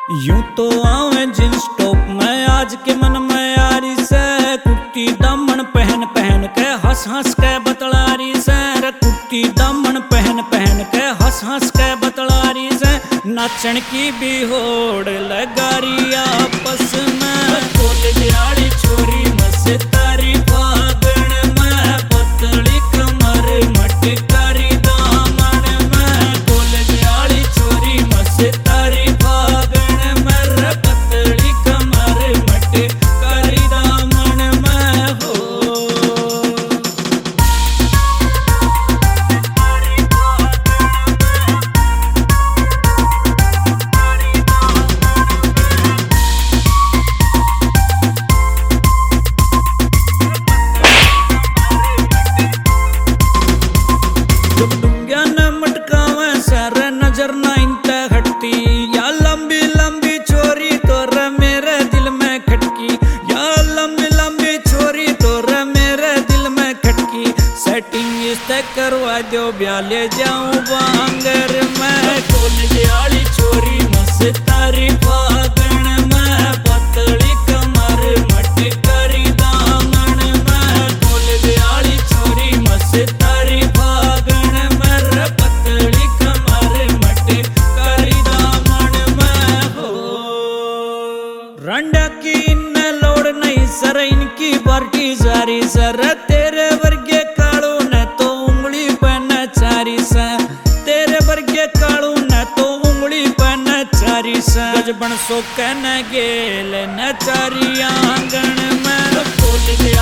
यूं तो आवे जींस टॉप में आज के मन में यारी से, कुर्ती दामन पहन पहन के हंस हंस के बतलारी से, रे कुर्ती दामन पहन पहन के हंस हंस के बतलारी से, नाचन की भी होड़ लगारी आपस में। कॉलेज वाली छोरी मस्तारी फागण में, पतली कमर मटकारी दामन में, कॉलेज वाली छोरी मस्तारी फागण में, रे पतली कमर मटकारी दामन में हो। जब डूंगिया न मटकावे सर नजर ना इंते हटती, या लंबी लंबी छोरी तो रे मेरे दिल में खटकी, या लंबी लंबी छोरी तो रे मेरे दिल में खटकी, सेटिंग इससे करवा दो ब्याह ले जाऊं बांगर में। कॉलेज वाली छोरी मस्तारी फागण में, पतली कमर मटकारी दामन में, कॉलेज वाली छोरी मस्तारी फागण में, रे पतली कमर मटकारी दामन में हो। रंडा की इन्हें लोड़ नहीं सर, इनकी पार्टी जारी सर, तेरे वर्गे कालू ने तो उंगली पे नचारी सा, तेरे वर्गे कालू ने तो उंगली पे नचारी सा, गजबन सो कहने गेल नचारी आंगन में। कॉलेज